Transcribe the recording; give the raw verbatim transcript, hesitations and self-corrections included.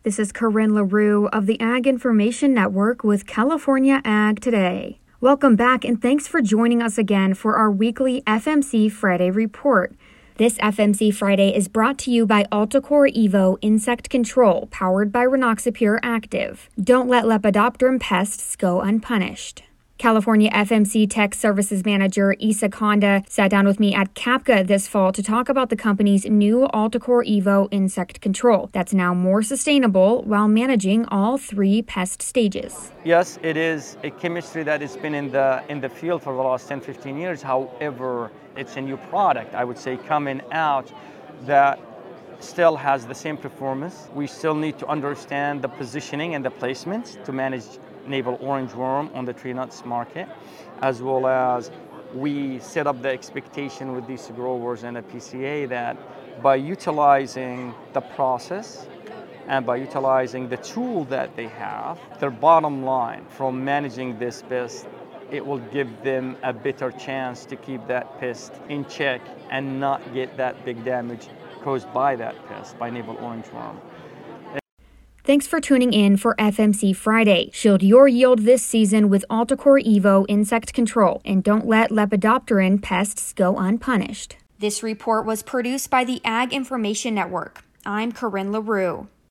This is Corinne LaRue of the Ag Information Network with California Ag Today. Welcome back and thanks for joining us again for our weekly F M C Friday report. This F M C Friday is brought to you by Altacor Evo Insect Control, powered by Rynoxapyr Active. Don't let Lepidopteran pests go unpunished. California F M C Tech Services Manager Isa Konda sat down with me at CAPCA this fall to talk about the company's new Altacor Evo Insect Control that's now more sustainable while managing all three pest stages. Yes, it is a chemistry that has been in the in the field for the last ten, fifteen years. However, it's a new product, I would say, coming out that still has the same performance. We still need to understand the positioning and the placements to manage navel orange worm on the tree nuts market, as well as we set up the expectation with these growers and the P C A that by utilizing the process and by utilizing the tool that they have, their bottom line from managing this pest, it will give them a better chance to keep that pest in check and not get that big damage caused by that pest, by navel orange worm. Thanks for tuning in for F M C Friday. Shield your yield this season with Altacor Evo Insect Control, and don't let Lepidopteran pests go unpunished. This report was produced by the Ag Information Network. I'm Corinne LaRue.